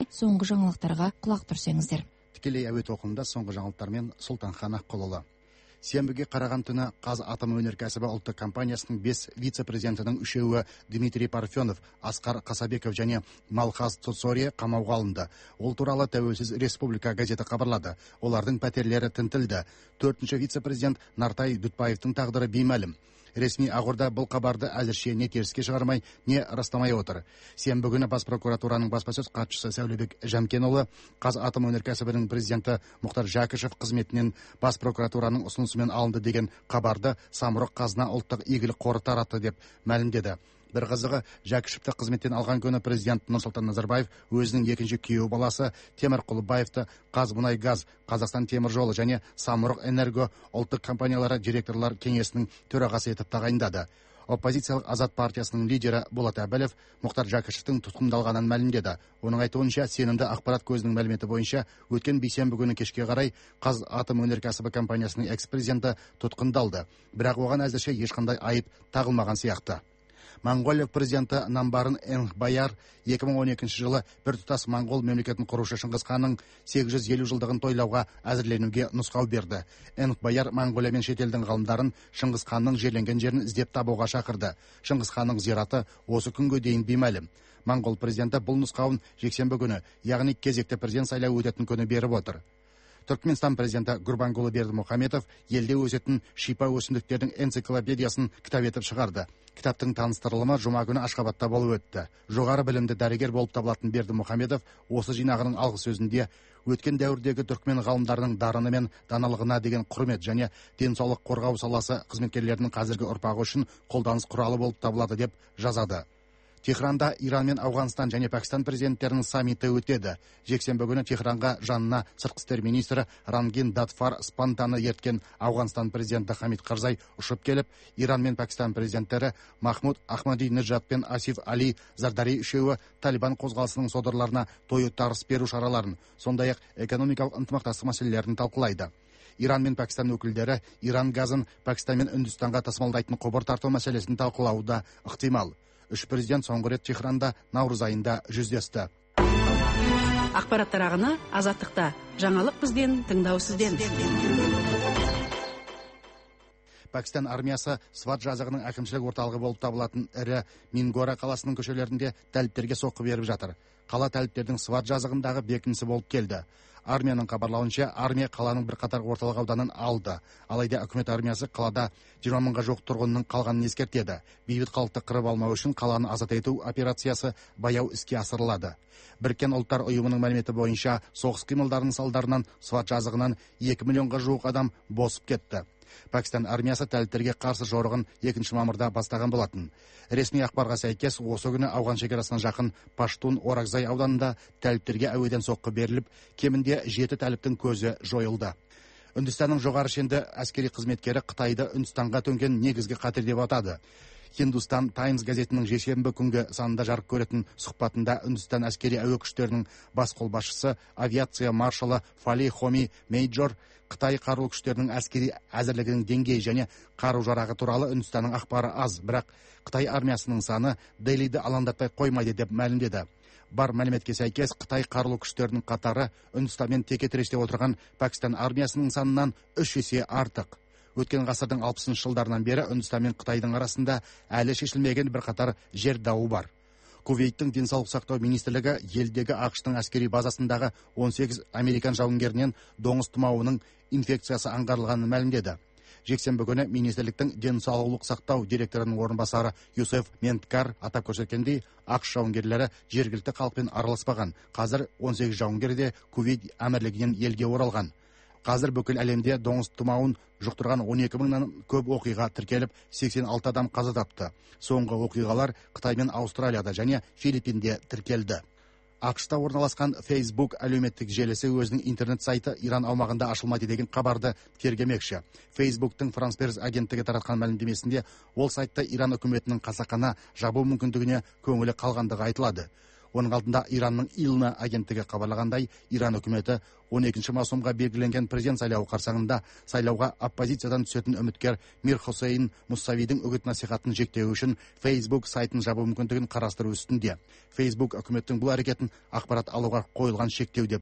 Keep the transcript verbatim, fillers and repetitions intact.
соңғы жаңалықтарға құлақ түрсеңіздер. Тікелей әуе толқынында соңғы жаңалықтармен Сұлтанхан Аққұлұлы. Сенбіге қараған түні Қазатомөнеркәсібі ұлттық компаниясының бес вице-президентінің үшеуі Дмитрий Парфенов, Асқар Қасабеков және Малхаз Цоцория қамауға алынды. Ол туралы Тәуелсіз Республика газеті хабарлады. Олардың пәтерлері тінтілді. Төртінші вице-президент Нартай Дүтбаевтың тағдыры беймәлім. Ресми Ақорда бұл хабарды әзірше не теріске шығармай, не растамай отыр. Сенбі күні бас прокуратураның баспасөз хатшысы Сәулебек Жәмкенұлы Қазатомөнеркәсібінің президенті Мұхтар Жәкішев қызметінен бас прокуратураның ұсынысымен алынды деген хабарды Самұрық Қазына ұлттық игілік қоры таратты деп мәлімдеді. Бір қызығы, Жәкішевті қызметтен алған күні президент Нұрсұлтан Назарбаев өзінің екінші күйеу баласы Темір Құлыбаевты Қазмұнайгаз, Қазақстан темір жолы және Самұрық Энерго ұлттық компаниялары директорлар кеңесінің төрағасы етіп тағайындады. Оппозициялық Азат партиясының лидері Болат Әбілев Мұхтар Жәкішевтің тұтқындалғанын мәлімдеді. Оның айтуынша, сенімді ақпарат көзінің мәліметі бойынша өткен бейсенбі күні кешке қарай Қазатомөнеркәсібі компаниясының экс-президенті тұтқындалды. Бірақ оған әзірше ешқандай айып тағылмаған сияқты. Моңғолия президенті Намбарын Энхбаяр екі мың он екінші жылы біртұтас Моңғол мемлекетін құрушы Шыңғыс ханның сегіз жүз елу жылдығын тойлауға әзірленуге нұсқау берді. Энхбаяр Моңғолия мен шетелдің ғалымдарын Шыңғыс ханның жерленген жерін іздеп табуға шақырды. Шыңғыс ханның зираты осы күнге дейін беймәлім. Моңғол президенті бұл нұсқауын жексенбі күні, яғни кезекті президент сайлауы өтетін күні беріп отыр. Түркменстан президенті Гурбангулы Бердімұхамедов елде өсетін шипа өсімдіктердің энциклопедиясын кітап етіп шығарды. Кітаптың таныстырылымы жұма күні Ашхабадта болып өтті. Жоғары білімді дәрігер болып табылатын Бердімұхамедов осы жинағының алғы сөзінде өткен дәуірдегі түркмен ғалымдарының дарыны мен даналығына деген құрмет және денсаулық қорғау саласы қызметкерлерінің қазіргі ұрпағы үшін қолданыс құралы болып табылады деп жазады. Техранда Иран мен Ауғанстан және Пәкістан президенттерінің саммиті өтеді. Жексенбі күні Техранға жанына сыртқы істер министрі Рангин Датфар Спантаны ерткен Ауғанстан президенті Хамид Қарзай ұшып келіп, Иран мен Пәкістан президенттері Махмуд Ахмади Неджат пен Асиф Али Зардари үшеуі Талибан қозғалысының содырларына тойы тарыс беру шараларын, сондай-ақ экономикалық ынтымақтастық мәселелерін талқылайды. Иран мен Пәкістан өкілдері Иран газын Пәкістан мен Үндістанға тасымалдайтын құбыр тарту мәселесін талқылауы да ықтимал. Үш президент соңғы рет Техранда наурыз айында жүздесті. Ақпараттар ағыны Азаттықта. Жаңалық бізден, тыңдау сізден. Пәкістан армиясы Сват жазығының әкімшілік орталығы болып табылатын ірі Мингора қаласының көшелерінде тәліптерге соққы беріп жатыр. Қала тәліптердің Сват жазығындағы бекінісі болып келді. Армияның хабарлауынша, армия қаланың бір қатар орталық ауданын алды. Алайда үкімет армиясы қалада жиырма мыңға жоқ тұрғынның қалғанын ескертеді. Бейбіт халықты қырып алмау үшін қаланы азат ету операциясы баяу іске асырылады. Біріккен ұлттар ұйымының мәліметі бойынша, соғыс қимылдарының салдарынан Сват жазығынан екі миллионға жуық адам босып кетті. Пәкістан армиясы тәліптерге қарсы жорығын екінші мамырда бастаған болатын. Ресми ақпарға сәйкес, осы күні ауған шекарасына жақын Паштун Оракзай ауданында тәліптерге әуеден соққы беріліп, кемінде жеті тәліптің көзі жойылды. Үндістанның жоғары шенді әскери қызметкері Қытайды Үндістанға төнген негізгі қатер деп атады. Hindustan Times газетінің жексенбі күнгі санында жарық көретін сұхбатында Үндістан әскери әуе күштерінің бас қолбасшысы авиация маршалы Фали Хоми Мейджор Қытай қарулы күштерінің әскери әзірлігінің деңгейі және қару-жарағы туралы Үндістанның ақпары аз, бірақ Қытай армиясының саны Делиді алаңдатпай қоймайды деп мәлімдеді. Бар мәліметке сәйкес, Қытай қарулы күштерінің қатары Үндістанмен теке-тіресте отырған Пәкістан армиясының санынан үш есе артық. Өткен ғасырдың алпысыншы жылдарынан бері Үндістан мен Қытайдың арасында әлі шешілмеген бір қатар жер дауы бар. Кувейттің денсаулық сақтау министрлігі елдегі ақш-тың әскери базасындағы он сегіз американ жауынгерінен доңыз тұмауының инфекциясы аңғарылғанын мәлімдеді. Жексенбі күні министрліктің денсаулық сақтау директорының орынбасары Юсеф Менткар атап көрсеткендей, ақш жауынгерлері жергілікті халықпен араласпаған. Қазір он сегіз жауынгер де Кувейт әмірлігінен елге оралған. Қазір бүкіл әлемде доңыз тұмауын жұқтырған он екі мыңнан көп оқиға тіркеліп, сексен алты адам қаза тапты. Соңғы оқиғалар Қытай мен Аустралияда және Филиппинде тіркелді. ақш-та орналасқан Facebook әлеуметтік желісі өзінің интернет сайты Иран аумағында ашылмайды деген хабарды тергемекші. Facebooktың France Press агенттігі таратқан мәлімдемесінде ол сайтта Иран үкіметінің қасақана жабу мүмкіндігіне көңілі қалғандығы айтылады. Оның алдында Иранның Илна агенттігі хабарлағандай, Иран үкіметі он екінші маусымға белгіленген президент сайлауы қарсаңында сайлауға оппозициядан түсетін үміткер Мир Хусейн Муссавидің үгіт насихатын шектеу үшін Facebook сайтын жабу мүмкіндігін қарастыру үстінде. Facebook үкіметтің бұл әрекетін ақпарат алуға қойылған шектеу деп